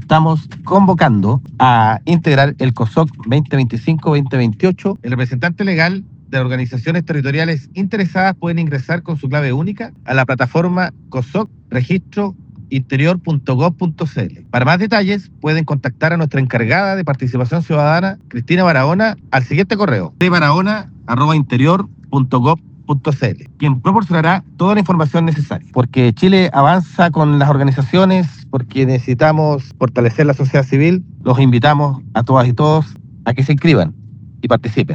estamos convocando a integrar el COSOC 2025-2028. El representante legal de organizaciones territoriales interesadas pueden ingresar con su clave única a la plataforma COSOC registrointerior.gov.cl. Para más detalles pueden contactar a nuestra encargada de participación ciudadana, Cristina Barahona, al siguiente correo: barahona@interior.gov.cl, quien proporcionará toda la información necesaria. Porque Chile avanza con las organizaciones, porque necesitamos fortalecer la sociedad civil, los invitamos a todas y todos a que se inscriban y participen.